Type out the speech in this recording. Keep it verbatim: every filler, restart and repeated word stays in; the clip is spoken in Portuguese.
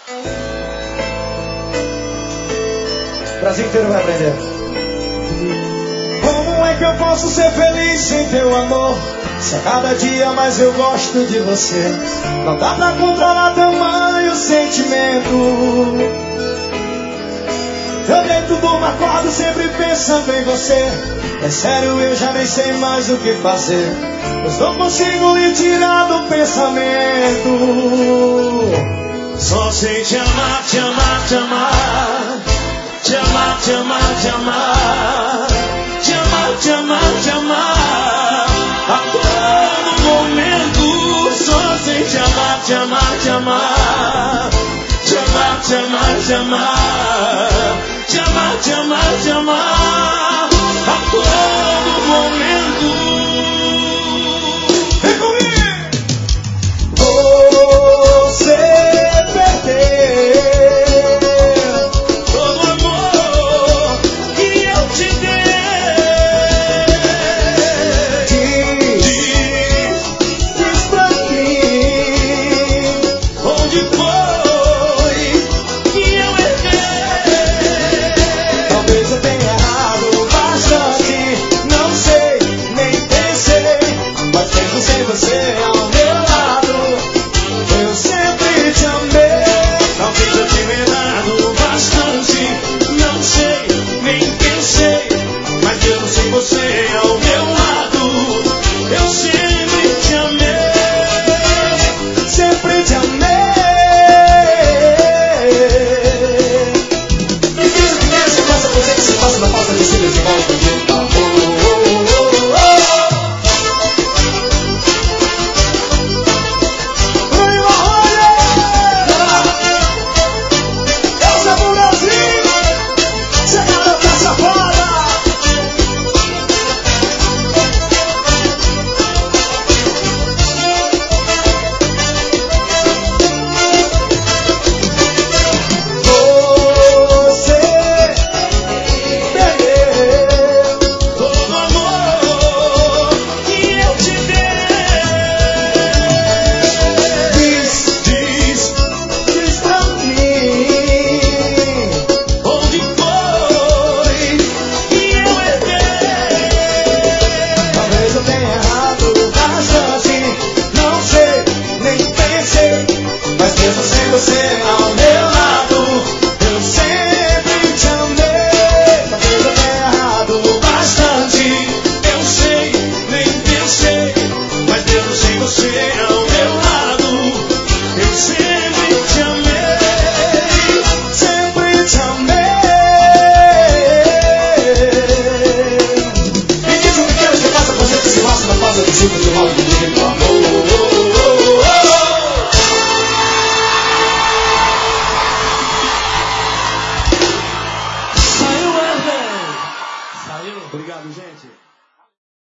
O Brasil inteiro vai aprender. Como é que eu posso ser feliz sem teu amor? Se a cada dia mais eu gosto de você. Não dá pra controlar tamanho sentimento. Eu deito do acordo sempre pensando em você. É sério, eu já nem sei mais o que fazer. Pois não consigo lhe tirar do pensamento. Só sei te amar, te amar, te amar. Te amar, te amar, te amar. Te amar, te amar, te amar. A todo momento. Só sei te amar, te amar, te amar. Te amar, te amar, te amar. Te amar, te amar, te amar. A todo momento. Vem comigo! Você perdeu todo o amor que eu te dei. Diz, Diz, diz pra mim onde foi que eu errei. Talvez eu tenha errado bastante. Não sei, nem pensei. Mas mesmo sem você ao meu lado, eu sempre te amei. Talvez eu tenha errado bastante. Não sei, nem pensei. Mas mesmo sem você ao meu lado, eu sempre te amei. Sempre te amei. E diz o que é, se passa por que se passa na falta de cima de volta de amor. Oi, Marrone! Essa é pro Brasil! Chegada pra safada! Você perdeu Todo o amor que eu te dei. Diz, Diz, diz pra mim onde foi que eu errei. Talvez eu tenha errado bastante. Não sei, nem pensei. Mas mesmo sem você ao meu lado, eu sempre te amei. Talvez eu tenha errado bastante. Eu sei, nem pensei. Mas mesmo sem você ao meu lado, eu sempre te amei. Sempre te amei. E diz o que queres que eu faça com você que se mostra na pausa do ciclo de mal de do amor. Saiu, Wesley. Saiu. Obrigado, gente.